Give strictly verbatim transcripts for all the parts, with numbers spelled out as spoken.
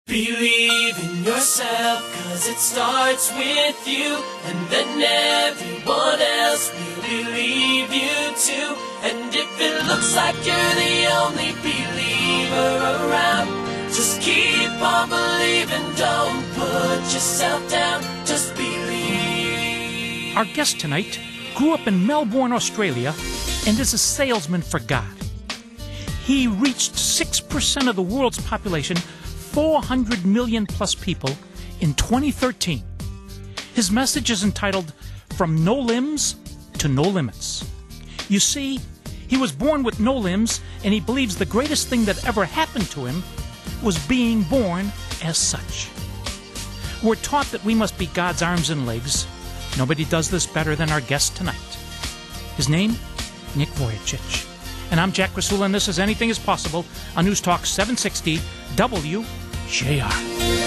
Believe in yourself, cause it starts with you, and then everyone else will believe you too. And if it looks like you're the only believer around, just keep on believing, don't put yourself down, just believe. Our guest tonight grew up in Melbourne, Australia, and is a salesman for God. He reached six percent of the world's population, four hundred million plus people, in twenty thirteen. His message is entitled, From No Limbs to No Limits. You see, he was born with no limbs, and he believes the greatest thing that ever happened to him was being born as such. We're taught that we must be God's arms and legs. Nobody does this better than our guest tonight. His name, Nick Vujicic. And I'm Jack Krasula, and this is Anything is Possible on News Talk seven sixty W J R.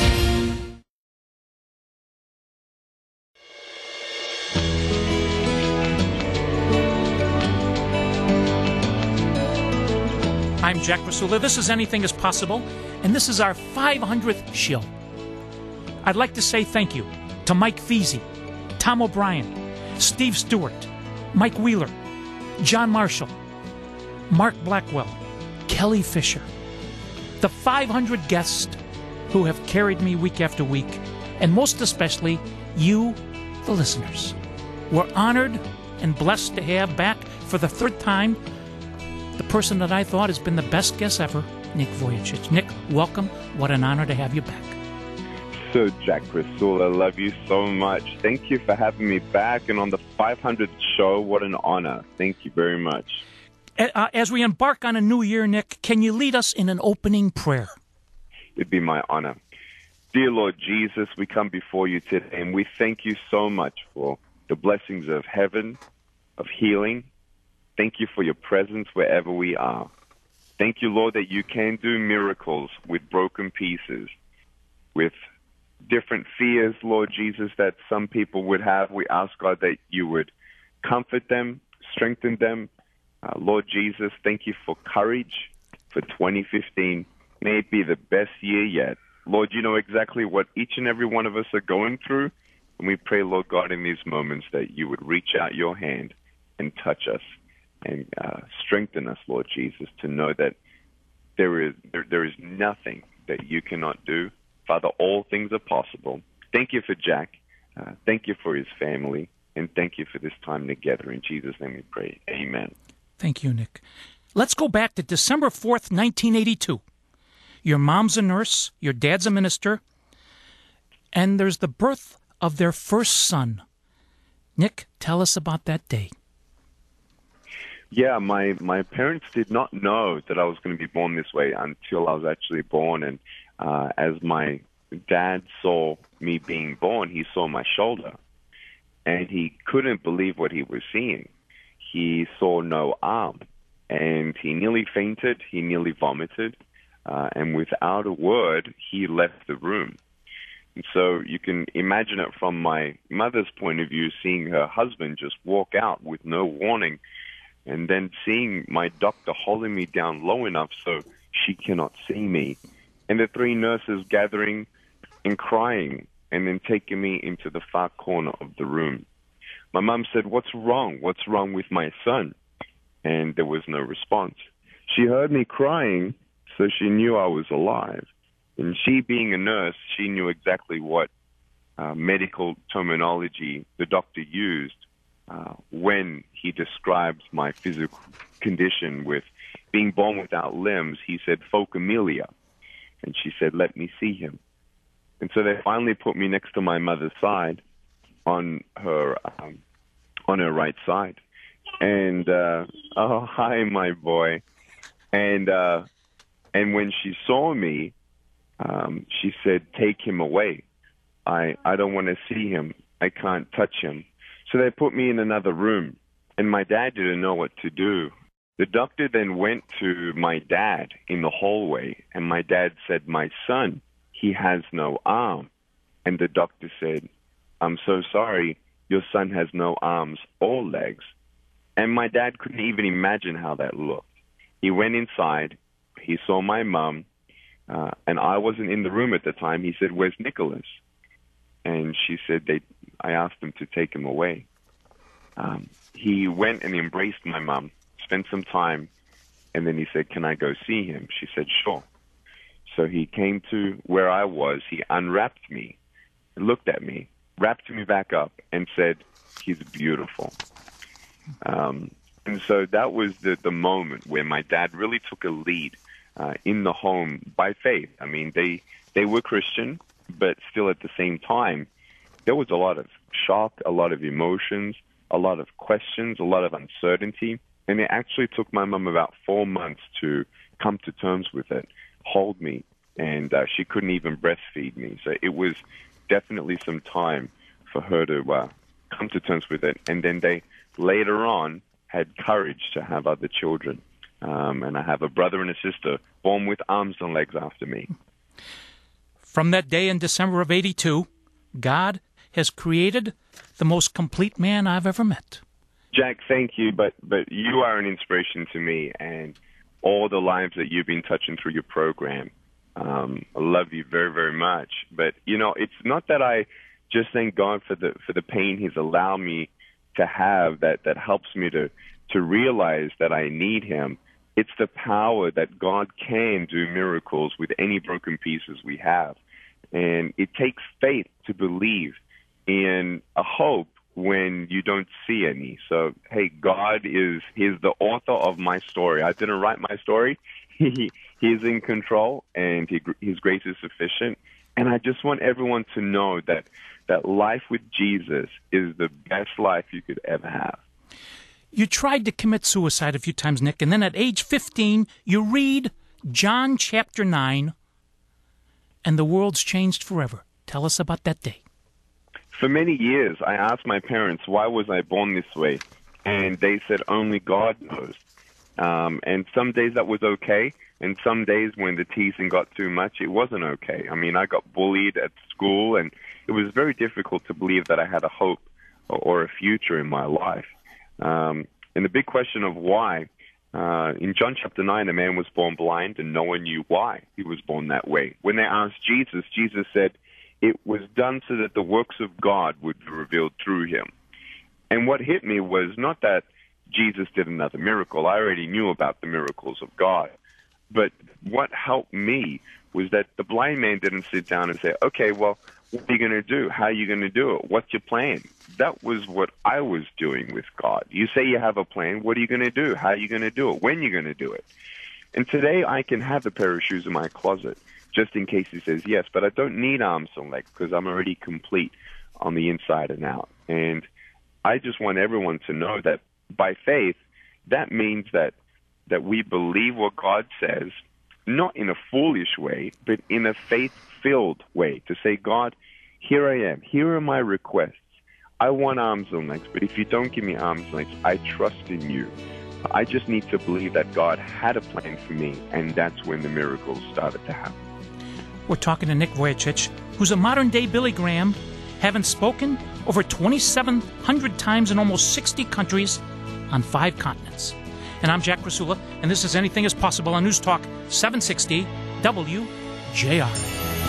I'm Jack Krasula. This is Anything is Possible, and this is our five hundredth show. I'd like to say thank you to Mike Feasy, Tom O'Brien, Steve Stewart, Mike Wheeler, John Marshall, Mark Blackwell, Kelly Fisher, the five hundred guests who have carried me week after week, and most especially you, the listeners. We're honored and blessed to have back for the third time the person that I thought has been the best guest ever, Nick Vujicic. Nick, welcome. What an honor to have you back. So, Jack Krasula, I love you so much. Thank you for having me back, and on the five hundredth show, what an honor. Thank you very much. Uh, as we embark on a new year, Nick, can you lead us in an opening prayer? It'd be my honor. Dear Lord Jesus, we come before you today, and we thank you so much for the blessings of heaven, of healing. Thank you for your presence wherever we are. Thank you, Lord, that you can do miracles with broken pieces, with different fears, Lord Jesus, that some people would have. We ask, God, that you would comfort them, strengthen them. Uh, Lord Jesus, thank you for courage for twenty fifteen. May it be the best year yet. Lord, you know exactly what each and every one of us are going through. And we pray, Lord God, in these moments that you would reach out your hand and touch us and uh, strengthen us, Lord Jesus, to know that there is there, there is nothing that you cannot do. Father, all things are possible. Thank you for Jack. Uh, thank you for his family. And thank you for this time together. In Jesus' name we pray. Amen. Thank you, Nick. Let's go back to December fourth, nineteen eighty-two. Your mom's a nurse, your dad's a minister, and there's the birth of their first son. Nick, tell us about that day. Yeah, my, my parents did not know that I was going to be born this way until I was actually born. And uh, as my dad saw me being born, he saw my shoulder, and he couldn't believe what he was seeing. He saw no arm, and he nearly fainted, he nearly vomited, uh, and without a word, he left the room. And so you can imagine it from my mother's point of view, seeing her husband just walk out with no warning, and then seeing my doctor holding me down low enough so she cannot see me, and the three nurses gathering and crying, and then taking me into the far corner of the room. My mom said, "What's wrong? What's wrong with my son?" And there was no response. She heard me crying, so she knew I was alive. And she, being a nurse, she knew exactly what uh, medical terminology the doctor used uh, when he described my physical condition with being born without limbs. He said, "Phocomelia." And she said, "Let me see him." And so they finally put me next to my mother's side, on her um, on her right side, and uh, oh, hi, my boy, and uh, and when she saw me, um, she said, "Take him away. I I don't want to see him. I can't touch him." So they put me in another room, and my dad didn't know what to do. The doctor then went to my dad in the hallway, and my dad said, "My son, he has no arm," and the doctor said, "I'm so sorry, your son has no arms or legs." And my dad couldn't even imagine how that looked. He went inside, he saw my mom, Uh, and I wasn't in the room at the time. He said, "Where's Nicholas?" And she said, they, I asked them to take him away. Um, he went and embraced my mom, spent some time, and then he said, "Can I go see him?" She said, "Sure." So he came to where I was. He unwrapped me, looked at me, wrapped me back up, and said, "He's beautiful." Um, and so that was the, the moment where my dad really took a lead uh, in the home by faith. I mean, they they were Christian, but still at the same time, there was a lot of shock, a lot of emotions, a lot of questions, a lot of uncertainty. And it actually took my mom about four months to come to terms with it, hold me, and uh, she couldn't even breastfeed me. So it was definitely some time for her to uh, come to terms with it. And then they later on had courage to have other children. Um, and I have a brother and a sister born with arms and legs after me. From that day in December of eighty-two, God has created the most complete man I've ever met. Jack, thank you, but but you are an inspiration to me and all the lives that you've been touching through your program. Um, I love you very, very much. But, you know, it's not that I just thank God for the for the pain He's allowed me to have that, that helps me to, to realize that I need Him. It's the power that God can do miracles with any broken pieces we have. And it takes faith to believe in a hope when you don't see any. So, hey, God is He's the author of my story. I didn't write my story. He He's in control, and he, His grace is sufficient. And I just want everyone to know that, that life with Jesus is the best life you could ever have. You tried to commit suicide a few times, Nick, and then at age fifteen, you read John chapter nine, and the world's changed forever. Tell us about that day. For many years, I asked my parents, why was I born this way? And they said, only God knows. Um, and some days that was okay, and some days when the teasing got too much, it wasn't okay. I mean, I got bullied at school, and it was very difficult to believe that I had a hope or, or a future in my life. Um, and the big question of why, uh, in John chapter nine, a man was born blind, and no one knew why he was born that way. When they asked Jesus, Jesus said, it was done so that the works of God would be revealed through him. And what hit me was not that Jesus did another miracle. I already knew about the miracles of God. But what helped me was that the blind man didn't sit down and say, okay, well, what are you going to do? How are you going to do it? What's your plan? That was what I was doing with God. You say you have a plan. What are you going to do? How are you going to do it? When are you going to do it? And today I can have a pair of shoes in my closet just in case he says yes, but I don't need arms and legs because I'm already complete on the inside and out. And I just want everyone to know that by faith, that means that that we believe what God says, not in a foolish way, but in a faith-filled way, to say, God, here I am. Here are my requests. I want arms and legs, but if you don't give me arms and legs, I trust in you. I just need to believe that God had a plan for me, and that's when the miracles started to happen. We're talking to Nick Vujicic, who's a modern-day Billy Graham, having spoken over twenty-seven hundred times in almost sixty countries on five continents. And I'm Jack Krasula, and this is Anything is Possible on News Talk seven sixty W J R.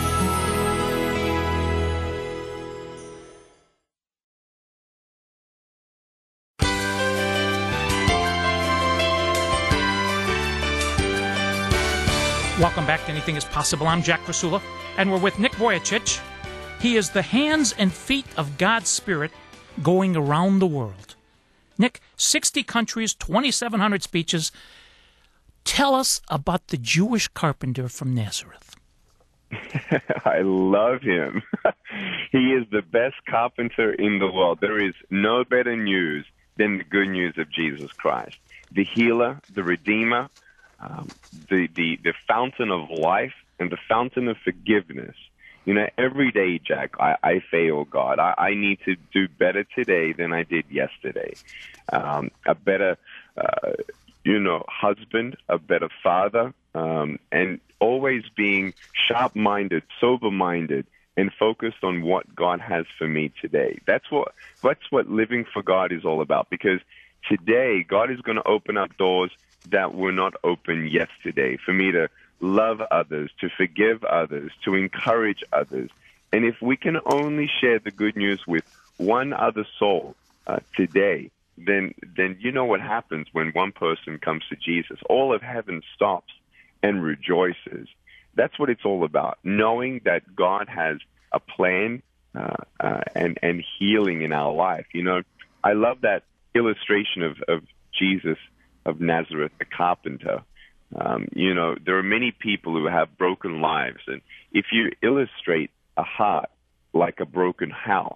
Welcome back to Anything is Possible. I'm Jack Krasula, and we're with Nick Vujicic. He is the hands and feet of God's Spirit going around the world. Nick, sixty countries, twenty-seven hundred speeches. Tell us about the Jewish carpenter from Nazareth. I love him. He is the best carpenter in the world. There is no better news than the good news of Jesus Christ. The healer, the redeemer, um, the, the, the fountain of life, and the fountain of forgiveness. You know, every day, Jack, I, I fail, God. I, I need to do better today than I did yesterday. Um, a better, uh, you know, husband, a better father, um, and always being sharp-minded, sober-minded, and focused on what God has for me today. That's what that's what living for God is all about, because today God is going to open up doors that were not open yesterday for me to love others, to forgive others, to encourage others. And if we can only share the good news with one other soul uh, today, then then you know what happens when one person comes to Jesus. All of heaven stops and rejoices. That's what it's all about, knowing that God has a plan uh, uh, and, and healing in our life. You know, I love that illustration of, of Jesus of Nazareth, the carpenter. Um, you know, there are many people who have broken lives, and if you illustrate a heart like a broken house,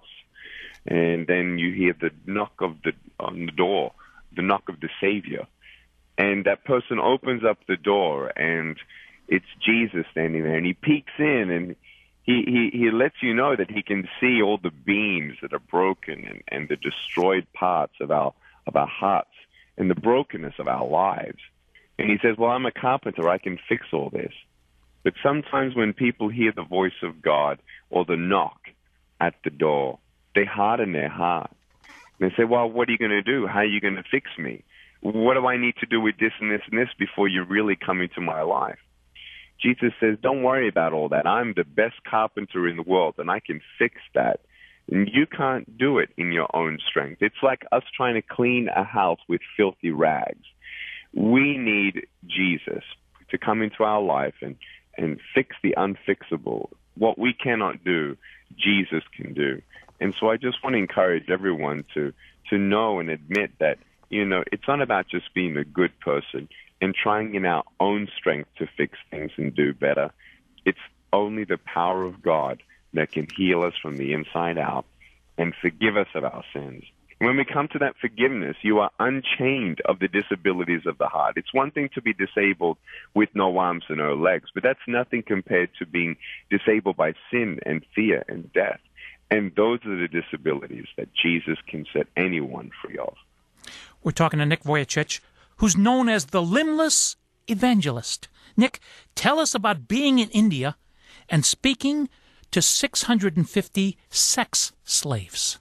and then you hear the knock of the on the door, the knock of the Savior, and that person opens up the door, and it's Jesus standing there, and he peeks in, and he, he, he lets you know that he can see all the beams that are broken and, and the destroyed parts of our of our hearts and the brokenness of our lives. And he says, well, I'm a carpenter. I can fix all this. But sometimes when people hear the voice of God or the knock at the door, they harden their heart. And they say, well, what are you going to do? How are you going to fix me? What do I need to do with this and this and this before you really come into my life? Jesus says, don't worry about all that. I'm the best carpenter in the world, and I can fix that. And you can't do it in your own strength. It's like us trying to clean a house with filthy rags. We need Jesus to come into our life and, and fix the unfixable. What we cannot do, Jesus can do. And so I just want to encourage everyone to, to know and admit that, you know, it's not about just being a good person and trying in our own strength to fix things and do better. It's only the power of God that can heal us from the inside out and forgive us of our sins. When we come to that forgiveness, you are unchained of the disabilities of the heart. It's one thing to be disabled with no arms and no legs, but that's nothing compared to being disabled by sin and fear and death. And those are the disabilities that Jesus can set anyone free of. We're talking to Nick Vujicic, who's known as the limbless evangelist. Nick, tell us about being in India and speaking to six hundred fifty sex slaves.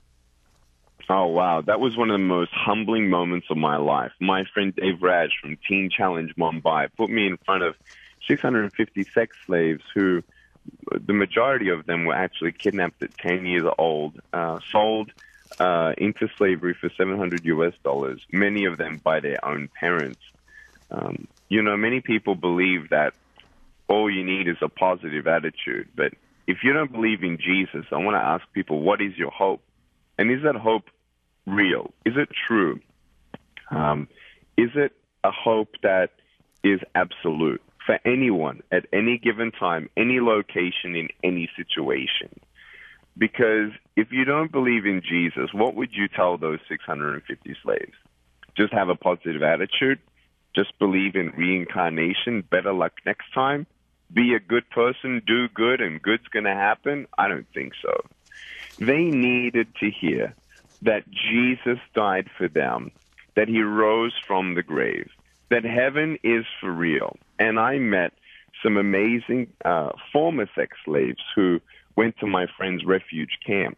Oh, wow. That was one of the most humbling moments of my life. My friend Dave Raj from Teen Challenge Mumbai put me in front of six hundred fifty sex slaves who, the majority of them were actually kidnapped at ten years old, uh, sold uh, into slavery for seven hundred U S dollars, many of them by their own parents. Um, you know, many people believe that all you need is a positive attitude. But if you don't believe in Jesus, I want to ask people, what is your hope? And is that hope real? Is it true? Um, is it a hope that is absolute for anyone at any given time, any location, in any situation? Because if you don't believe in Jesus, what would you tell those six hundred fifty slaves? Just have a positive attitude? Just believe in reincarnation? Better luck next time? Be a good person, do good, and good's going to happen? I don't think so. They needed to hear that Jesus died for them, that he rose from the grave, that heaven is for real. And I met some amazing uh, former sex slaves who went to my friend's refuge camp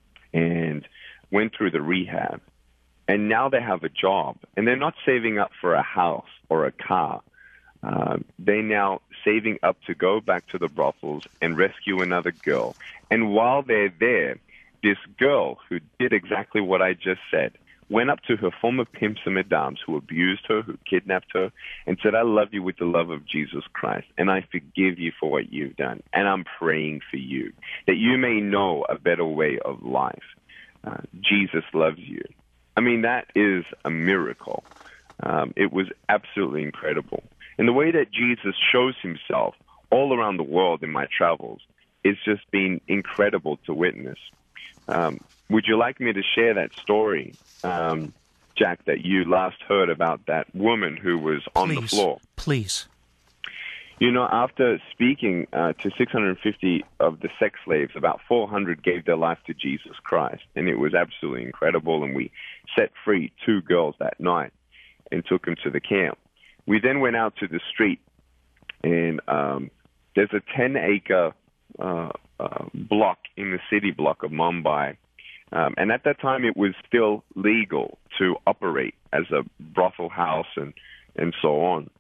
and went through the rehab. And now they have a job, and they're not saving up for a house or a car. Uh, they're now saving up to go back to the brothels and rescue another girl. And while they're there, this girl who did exactly what I just said went up to her former pimps and madams who abused her, who kidnapped her, and said, I love you with the love of Jesus Christ, and I forgive you for what you've done, and I'm praying for you, that you may know a better way of life. Uh, Jesus loves you. I mean, that is a miracle. Um, it was absolutely incredible. And the way that Jesus shows himself all around the world in my travels is just been incredible to witness. Um, would you like me to share that story, um, Jack, that you last heard about that woman who was on Please, the floor? Please. You know, after speaking uh, to six hundred fifty of the sex slaves, about four hundred gave their life to Jesus Christ, and it was absolutely incredible, and we set free two girls that night and took them to the camp. We then went out to the street, and um, there's a ten-acre uh, uh, block in the city block of Mumbai, um, and at that time it was still legal to operate as a brothel house and, and so on.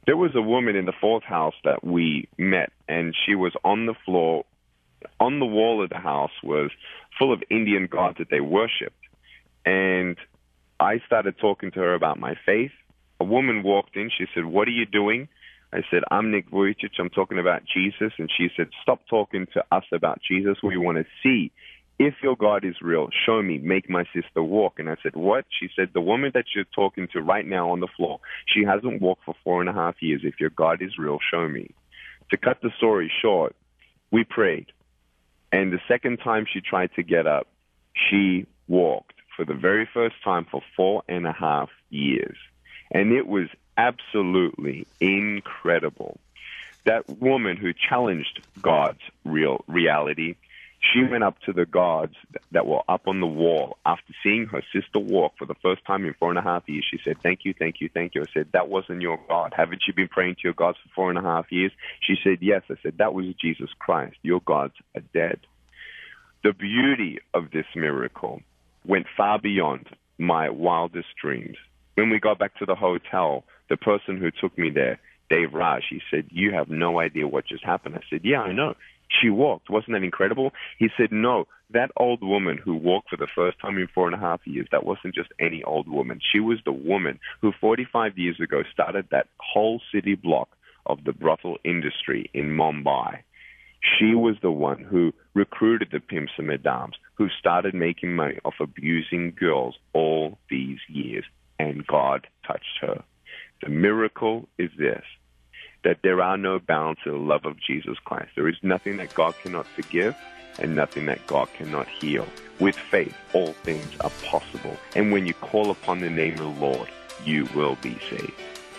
There was a woman in the fourth house that we met, and she was on the floor. On the wall of the house was full of Indian gods that they worshipped. And I started talking to her about my faith. A woman walked in. She said, "What are you doing?" I said, "I'm Nick Vujicic. I'm talking about Jesus." And she said, "Stop talking to us about Jesus. We want to see if your God is real. Show me. Make my sister walk." And I said, "What?" She said, "The woman that you're talking to right now on the floor, she hasn't walked for four and a half years. If your God is real, show me." To cut the story short, we prayed. And the second time she tried to get up, she walked for the very first time for four and a half years. And it was absolutely incredible. That woman who challenged God's real reality, she went up to the gods that were up on the wall after seeing her sister walk for the first time in four and a half years. She said, "Thank you, thank you, thank you." I said, "That wasn't your God. Haven't you been praying to your gods for four and a half years?" She said, "Yes." I said, "That was Jesus Christ. Your gods are dead." The beauty of this miracle went far beyond my wildest dreams. When we got back to the hotel, the person who took me there, Dave Raj, he said, "You have no idea what just happened." I said, "Yeah, I know. She walked. Wasn't that incredible?" He said, "No, that old woman who walked for the first time in four and a half years, that wasn't just any old woman. She was the woman who forty-five years ago started that whole city block of the brothel industry in Mumbai. She was the one who recruited the pimps and madams, who started making money off abusing girls all these years, and God touched her." The miracle is this, that there are no bounds to the love of Jesus Christ. There is nothing that God cannot forgive and nothing that God cannot heal. With faith, all things are possible. And when you call upon the name of the Lord, you will be saved.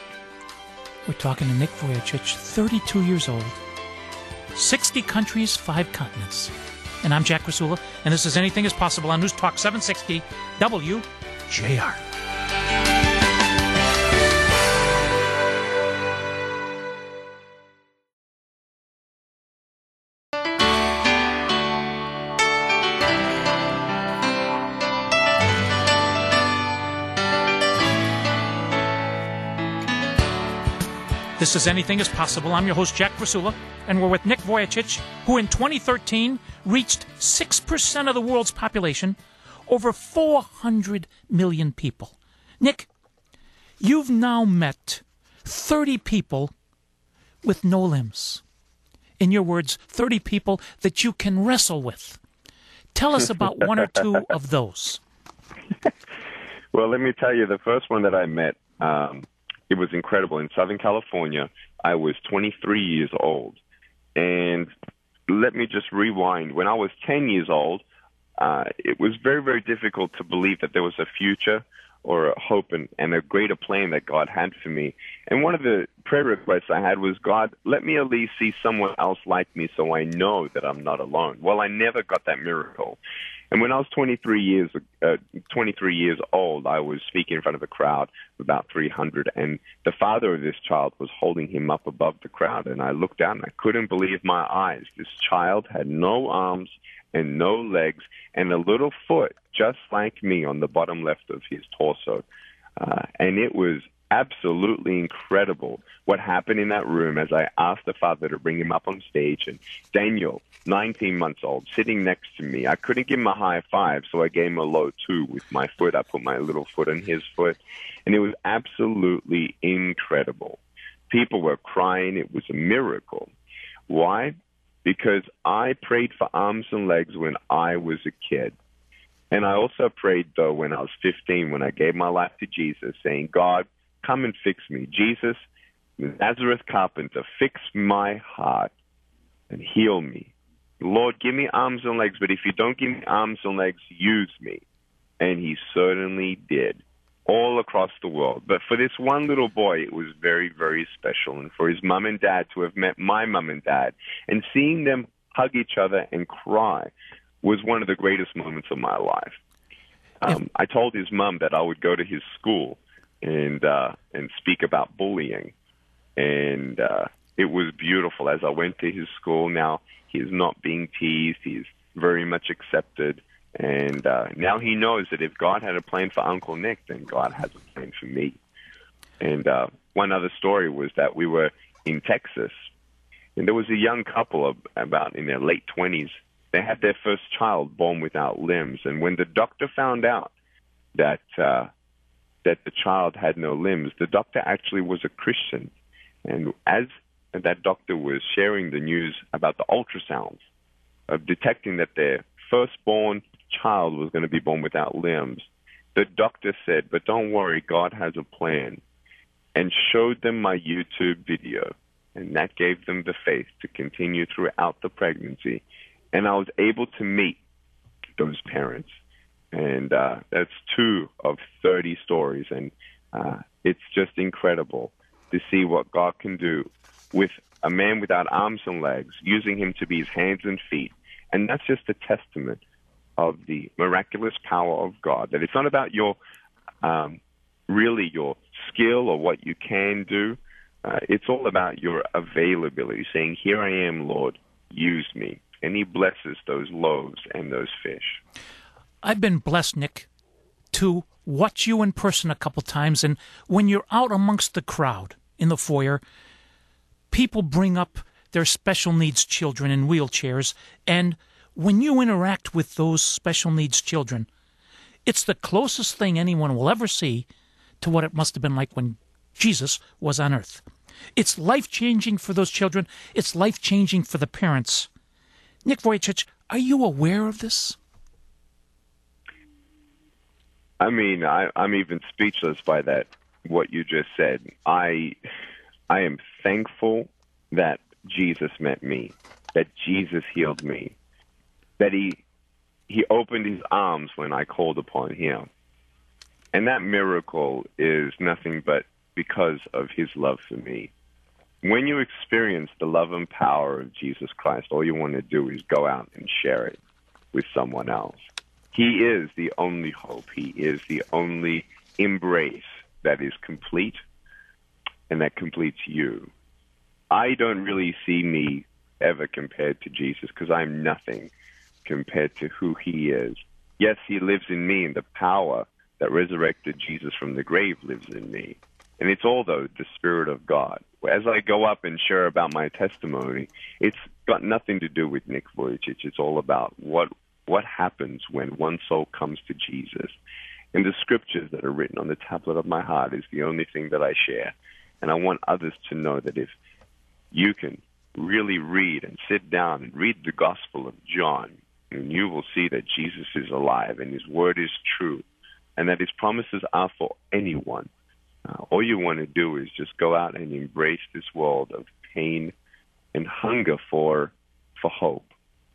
We're talking to Nick Vujicic, thirty-two years old, sixty countries, five continents. And I'm Jack Rasula, and this is Anything is Possible on News Talk seven sixty W J R. This is Anything is Possible. I'm your host, Jack Rasula, and we're with Nick Vujicic, who in twenty thirteen reached six percent of the world's population, over four hundred million people. Nick, you've now met thirty people with no limbs. In your words, thirty people that you can wrestle with. Tell us about one or two of those. Well, let me tell you, the first one that I met, um, it was incredible. In Southern California, I was twenty-three years old. And let me just rewind. When I was ten years old, uh, it was very, very difficult to believe that there was a future or a hope and, and a greater plan that God had for me. And one of the prayer requests I had was, "God, let me at least see someone else like me so I know that I'm not alone." Well, I never got that miracle. And when I was twenty-three years, uh, twenty-three years old, I was speaking in front of a crowd of about three hundred, and the father of this child was holding him up above the crowd. And I looked down, and I couldn't believe my eyes. This child had no arms and no legs and a little foot, just like me, on the bottom left of his torso. Uh, and it was absolutely incredible what happened in that room as I asked the father to bring him up on stage. And Daniel, nineteen months old, sitting next to me. I couldn't give him a high five, so I gave him a low two with my foot. I put my little foot on his foot, and it was absolutely incredible. People were crying. It was a miracle. Why? Because I prayed for arms and legs when I was a kid. And I also prayed, though, when I was fifteen, when I gave my life to Jesus, saying, "God, come and fix me. Jesus, Nazareth carpenter, fix my heart and heal me. Lord, give me arms and legs, but if you don't give me arms and legs, use me." And he certainly did, all across the world. But for this one little boy, it was very, very special. And for his mom and dad to have met my mom and dad and seeing them hug each other and cry was one of the greatest moments of my life. Um, I told his mom that I would go to his school and uh, and speak about bullying. And uh, it was beautiful. As I went to his school, now he's not being teased. He's very much accepted. And uh, now he knows that if God had a plan for Uncle Nick, then God has a plan for me. And uh, one other story was that we were in Texas, and there was a young couple of about in their late twenties. They had their first child born without limbs, and when the doctor found out that uh, that the child had no limbs, the doctor actually was a Christian, and as that doctor was sharing the news about the ultrasounds of detecting that their firstborn child was going to be born without limbs, the doctor said, "But don't worry, God has a plan," and showed them my YouTube video. And that gave them the faith to continue throughout the pregnancy. And I was able to meet those parents. And uh, that's two of thirty stories. And uh, it's just incredible to see what God can do with a man without arms and legs, using him to be his hands and feet. And that's just a testament of the miraculous power of God, that it's not about your, um, really your skill or what you can do. Uh, it's all about your availability, saying, "Here I am, Lord, use me." And he blesses those loaves and those fish. I've been blessed, Nick, to watch you in person a couple times, and when you're out amongst the crowd in the foyer, people bring up their special needs children in wheelchairs, and when you interact with those special needs children, it's the closest thing anyone will ever see to what it must have been like when Jesus was on earth. It's life-changing for those children. It's life-changing for the parents. Nick Vujicic, are you aware of this? I mean, I, I'm even speechless by that, what you just said. I, I am thankful that Jesus met me, that Jesus healed me, that he, he opened his arms when I called upon him. And that miracle is nothing but because of his love for me. When you experience the love and power of Jesus Christ, all you want to do is go out and share it with someone else. He is the only hope. He is the only embrace that is complete and that completes you. I don't really see me ever compared to Jesus because I'm nothing compared to who he is. Yes, he lives in me, and the power that resurrected Jesus from the grave lives in me. And it's all, though, the Spirit of God. As I go up and share about my testimony, it's got nothing to do with Nick Vujicic. It's all about what what happens when one soul comes to Jesus. And the scriptures that are written on the tablet of my heart is the only thing that I share. And I want others to know that if you can really read and sit down and read the Gospel of John, and you will see that Jesus is alive and his word is true, and that his promises are for anyone. Uh, all you want to do is just go out and embrace this world of pain and hunger for for hope.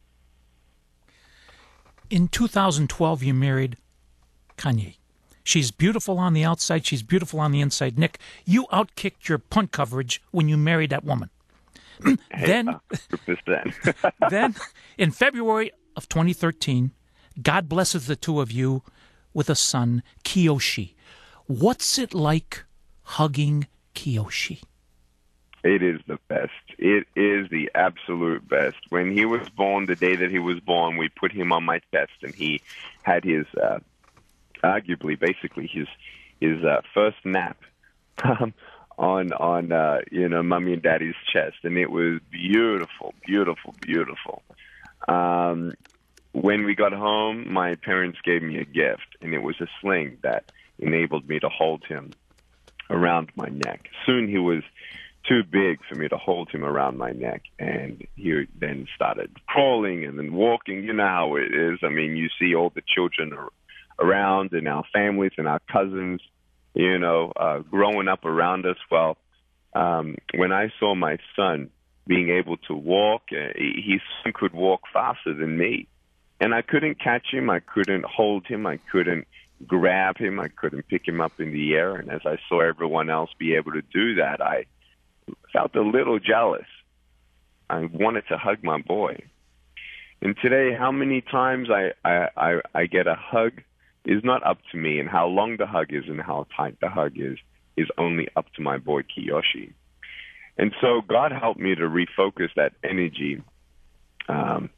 In two thousand twelve, you married Kanye. She's beautiful on the outside. She's beautiful on the inside. Nick, you outkicked your punt coverage when you married that woman. then, then, in February of twenty thirteen, God blesses the two of you with a son, Kiyoshi. What's it like hugging Kiyoshi? It is the best. It is the absolute best. When he was born, the day that he was born, we put him on my chest, and he had his, uh, arguably, basically his his uh, first nap um, on on uh, you know mommy and daddy's chest, and it was beautiful, beautiful, beautiful. Um, when we got home, my parents gave me a gift, and it was a sling that enabled me to hold him around my neck. Soon he was too big for me to hold him around my neck, and he then started crawling and then walking. You know how it is. I mean, you see all the children are around and our families and our cousins, you know, uh, growing up around us. Well, um, when I saw my son being able to walk, uh, he he could walk faster than me. And I couldn't catch him. I couldn't hold him. I couldn't grab him. I couldn't pick him up in the air. And as I saw everyone else be able to do that, I felt a little jealous. I wanted to hug my boy. And today, how many times I, I, I, I get a hug is not up to me, and how long the hug is and how tight the hug is is only up to my boy Kiyoshi. And so God helped me to refocus that energy um,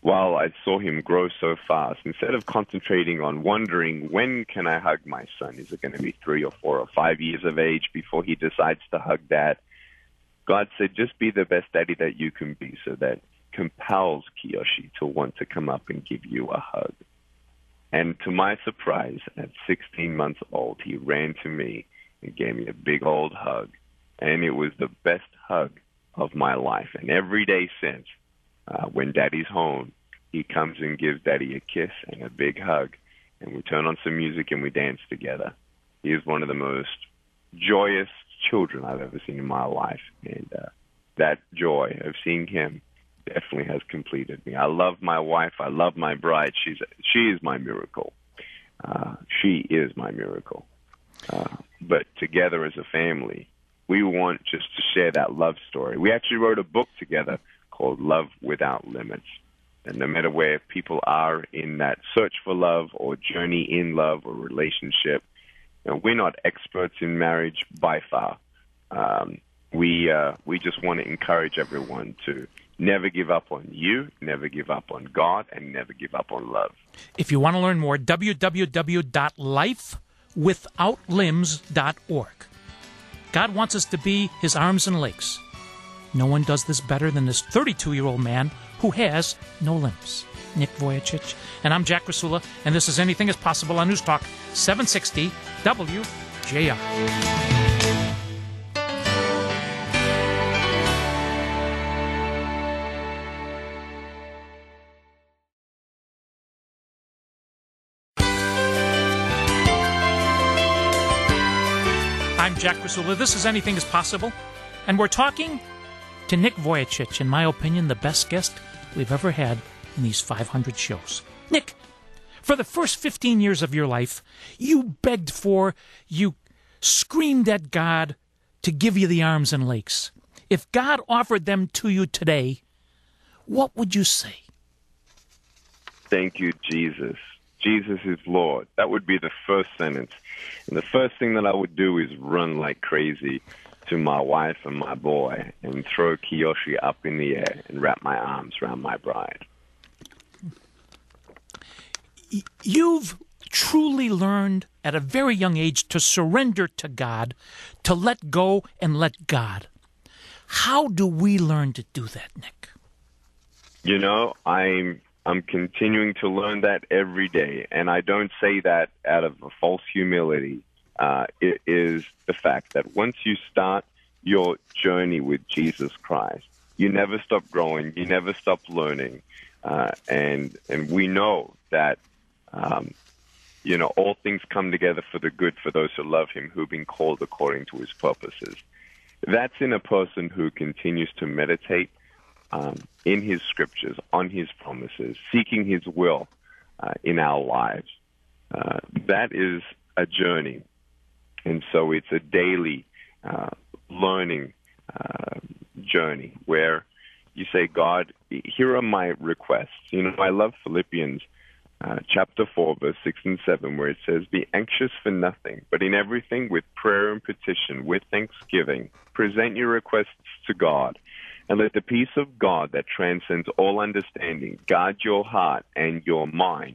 while I saw him grow so fast, instead of concentrating on wondering, when can I hug my son? Is it going to be three or four or five years of age before he decides to hug dad? God said, just be the best daddy that you can be, so that compels Kiyoshi to want to come up and give you a hug. And to my surprise, at sixteen months old, he ran to me and gave me a big old hug. And it was the best hug of my life. And every day since, uh, when daddy's home, he comes and gives daddy a kiss and a big hug. And we turn on some music and we dance together. He is one of the most joyous children I've ever seen in my life. And uh, that joy of seeing him definitely has completed me. I love my wife. I love my bride. She's she is my miracle. Uh, she is my miracle. Uh, but together as a family, we want just to share that love story. We actually wrote a book together called Love Without Limits. And no matter where people are in that search for love or journey in love or relationship, you know, we're not experts in marriage by far. Um, we uh, we just want to encourage everyone to never give up on you, never give up on God, and never give up on love. If you want to learn more, w w w dot life without limbs dot org. God wants us to be his arms and legs. No one does this better than this thirty-two-year-old man who has no limbs. Nick Vujicic, and I'm Jack Rasula, and this is Anything is Possible on News Talk seven sixty W J R. I'm Jack Rasula. This is Anything is Possible, and we're talking to Nick Vujicic, in my opinion, the best guest we've ever had in these five hundred shows. Nick, for the first fifteen years of your life, you begged for, you screamed at God to give you the arms and legs. If God offered them to you today, what would you say? Thank you, Jesus. Jesus is Lord. That would be the first sentence. And the first thing that I would do is run like crazy to my wife and my boy and throw Kiyoshi up in the air and wrap my arms around my bride. You've truly learned at a very young age to surrender to God, to let go and let God. How do we learn to do that, Nick? You know, I'm I'm continuing to learn that every day, and I don't say that out of a false humility. Uh, it is the fact that once you start your journey with Jesus Christ, you never stop growing, you never stop learning, uh, and and we know that um, you know all things come together for the good for those who love Him, who've been called according to His purposes. That's in a person who continues to meditate Um, in his scriptures, on his promises, seeking his will uh, in our lives. Uh, that is a journey. And so it's a daily uh, learning uh, journey where you say, God, here are my requests. You know, I love Philippians uh, chapter four, verse six and seven, where it says, be anxious for nothing, but in everything with prayer and petition, with thanksgiving, present your requests to God. And let the peace of God that transcends all understanding guard your heart and your mind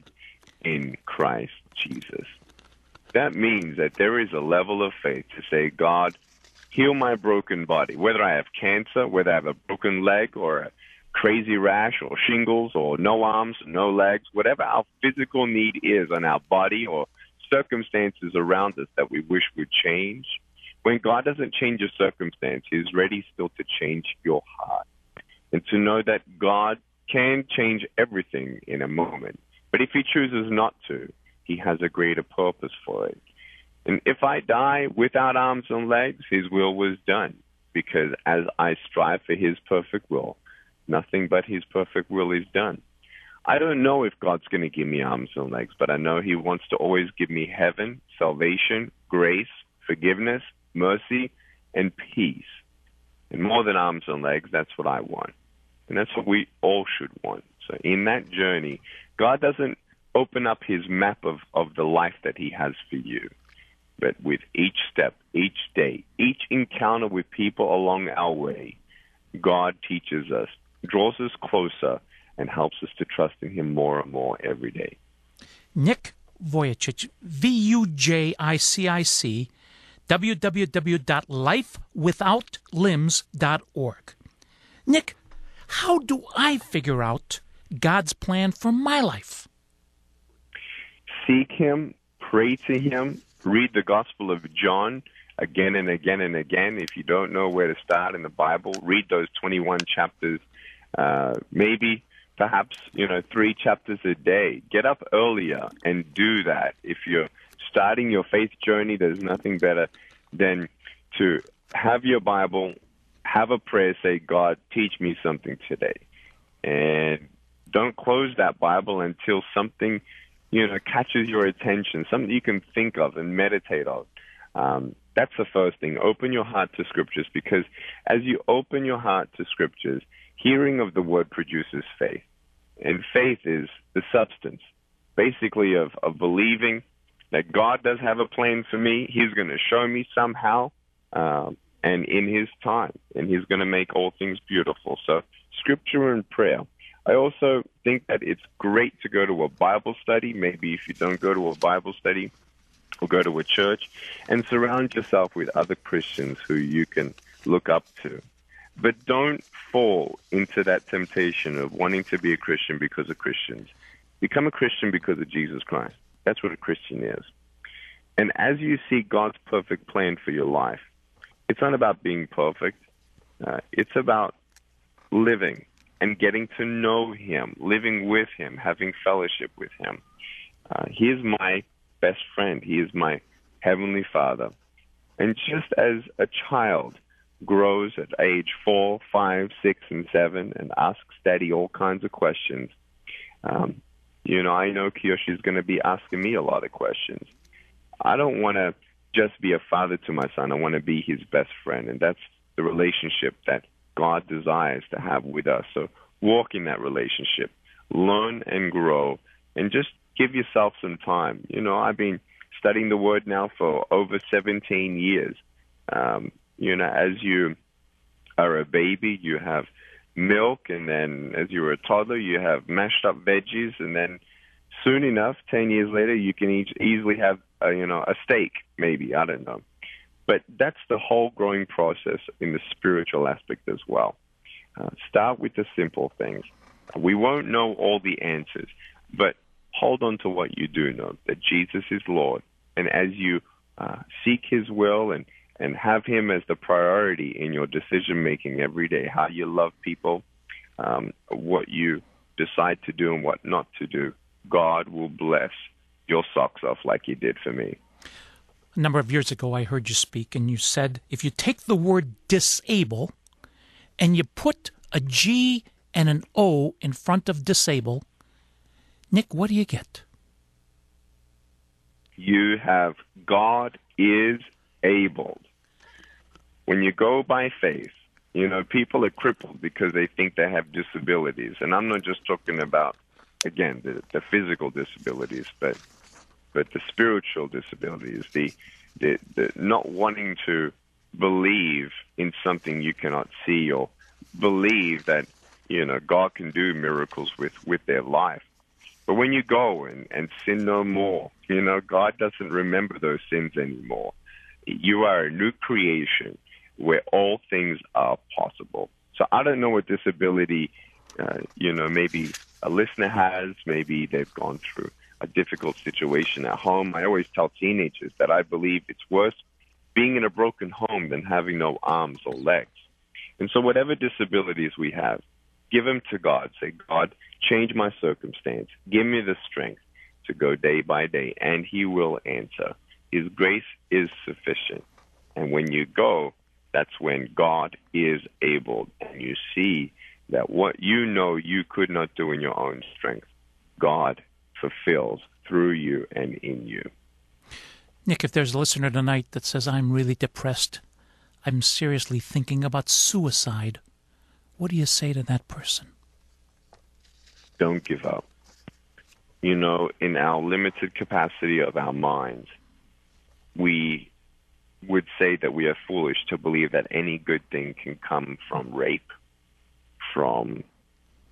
in Christ Jesus. That means that there is a level of faith to say, God, heal my broken body, whether I have cancer, whether I have a broken leg or a crazy rash or shingles or no arms, no legs, whatever our physical need is on our body or circumstances around us that we wish would change. When God doesn't change your circumstance, He's ready still to change your heart. And to know that God can change everything in a moment. But if He chooses not to, He has a greater purpose for it. And if I die without arms and legs, His will was done. Because as I strive for His perfect will, nothing but His perfect will is done. I don't know if God's going to give me arms and legs, but I know He wants to always give me heaven, salvation, grace, forgiveness, mercy, and peace. And more than arms and legs, that's what I want. And that's what we all should want. So in that journey, God doesn't open up His map of, of the life that He has for you. But with each step, each day, each encounter with people along our way, God teaches us, draws us closer, and helps us to trust in him more and more every day. Nick Vujicic, V U J I C I C, w w w dot life without limbs dot org. Nick, how do I figure out God's plan for my life? Seek him, pray to him, read the Gospel of John again and again and again. If you don't know where to start in the Bible, read those twenty-one chapters, uh, maybe, perhaps, you know, three chapters a day. Get up earlier and do that. If you're starting your faith journey, there's nothing better than to have your Bible, have a prayer, say, God, teach me something today. And don't close that Bible until something, you know, catches your attention, something you can think of and meditate on. Um, that's the first thing. Open your heart to Scriptures, because as you open your heart to Scriptures, hearing of the Word produces faith. And faith is the substance, basically, of, of believing that God does have a plan for me. He's going to show me somehow, um, and in his time, and he's going to make all things beautiful. So Scripture and prayer. I also think that it's great to go to a Bible study. Maybe if you don't go to a Bible study, or go to a church, and surround yourself with other Christians who you can look up to. But don't fall into that temptation of wanting to be a Christian because of Christians. Become a Christian because of Jesus Christ. That's what a Christian is. And as you seek God's perfect plan for your life, it's not about being perfect. Uh, it's about living and getting to know him, living with him, having fellowship with him. Uh, he is my best friend. He is my heavenly Father. And just as a child grows at age four, five, six, and seven, and asks Daddy all kinds of questions, um, you know, I know Kiyoshi's going to be asking me a lot of questions. I don't want to just be a father to my son. I want to be his best friend, and that's the relationship that God desires to have with us. So walk in that relationship, learn and grow, and just give yourself some time. You know, I've been studying the Word now for over seventeen years. Um, you know, as you are a baby, you have milk, and then as you're a toddler, you have mashed up veggies, and then soon enough, ten years later, you can e- easily have, a, you know, a steak, maybe, I don't know. But that's the whole growing process in the spiritual aspect as well. Uh, start with the simple things. We won't know all the answers, but hold on to what you do know, that Jesus is Lord. And as you uh, seek his will and, and have him as the priority in your decision-making every day, how you love people, um, what you decide to do and what not to do, God will bless your socks off like he did for me. A number of years ago, I heard you speak, and you said, if you take the word disable and you put a G and an O in front of disable, Nick, what do you get? You have God is able. When you go by faith, you know, people are crippled because they think they have disabilities. And I'm not just talking about, again, the, the physical disabilities, but but the spiritual disabilities, the, the the not wanting to believe in something you cannot see, or believe that, you know, God can do miracles with, with their life. But when you go and, and sin no more, you know, God doesn't remember those sins anymore. You are a new creation where all things are possible. So I don't know what disability, uh, you know, maybe a listener has, maybe they've gone through a difficult situation at home. I always tell teenagers that I believe it's worse being in a broken home than having no arms or legs. And so whatever disabilities we have, give them to God. Say, God, change my circumstance. Give me the strength to go day by day, and he will answer. His grace is sufficient. And when you go, that's when God is able, and you see that what you know you could not do in your own strength, God fulfills through you and in you. Nick, if there's a listener tonight that says, I'm really depressed, I'm seriously thinking about suicide, what do you say to that person? Don't give up. You know, in our limited capacity of our minds, we would say that we are foolish to believe that any good thing can come from rape, from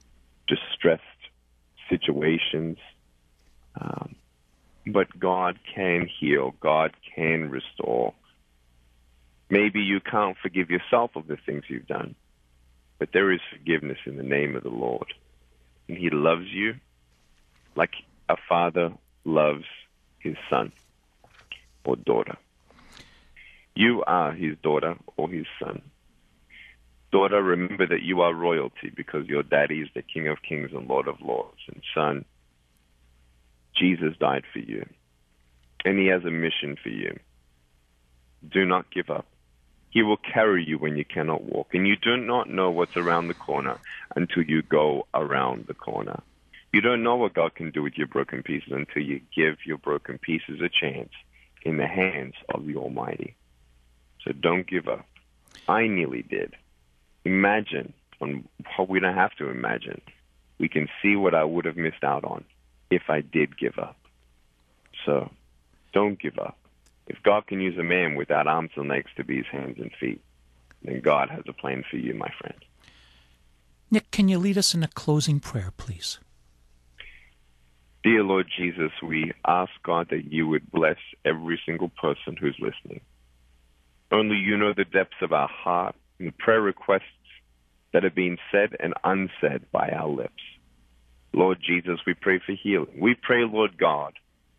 distressed situations. Um, but God can heal. God can restore. Maybe you can't forgive yourself of the things you've done, but there is forgiveness in the name of the Lord. And he loves you like a father loves his son or daughter. You are his daughter or his son. Daughter, remember that you are royalty because your daddy is the King of Kings and Lord of Lords. And son, Jesus died for you, and he has a mission for you. Do not give up. He will carry you when you cannot walk, and you do not know what's around the corner until you go around the corner. You don't know what God can do with your broken pieces until you give your broken pieces a chance in the hands of the Almighty. So don't give up. I nearly did. Imagine, on, we don't have to imagine. We can see what I would have missed out on if I did give up. So don't give up. If God can use a man without arms and legs to be his hands and feet, then God has a plan for you, my friend. Nick, can you lead us in a closing prayer, please? Dear Lord Jesus, we ask God that you would bless every single person who's listening. Only you know the depths of our heart and the prayer requests that have been said and unsaid by our lips. Lord Jesus, we pray for healing. We pray, Lord God,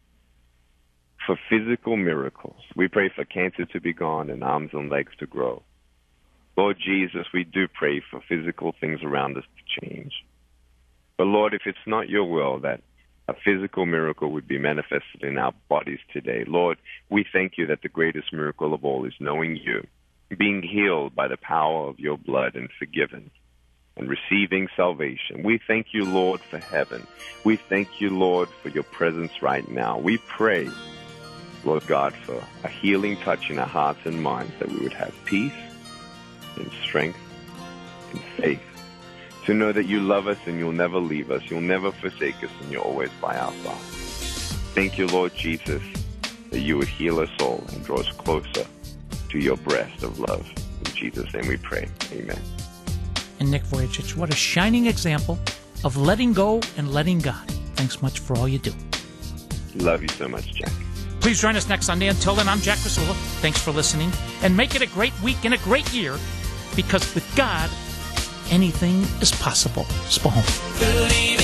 for physical miracles. We pray for cancer to be gone and arms and legs to grow. Lord Jesus, we do pray for physical things around us to change. But Lord, if it's not your will that a physical miracle would be manifested in our bodies today, Lord, we thank you that the greatest miracle of all is knowing you, being healed by the power of your blood and forgiven, and receiving salvation. We thank you, Lord, for heaven. We thank you, Lord, for your presence right now. We pray, Lord God, for a healing touch in our hearts and minds, that we would have peace and strength and faith to know that you love us and you'll never leave us, you'll never forsake us, and you're always by our side. Thank you, Lord Jesus, that you would heal us all and draw us closer to your breast of love. In Jesus' name we pray. Amen. And Nick Vujicic, what a shining example of letting go and letting God. Thanks much for all you do. Love you so much, Jack. Please join us next Sunday. Until then, I'm Jack Rasulla. Thanks for listening. And make it a great week and a great year, because with God, anything is possible. Spahome.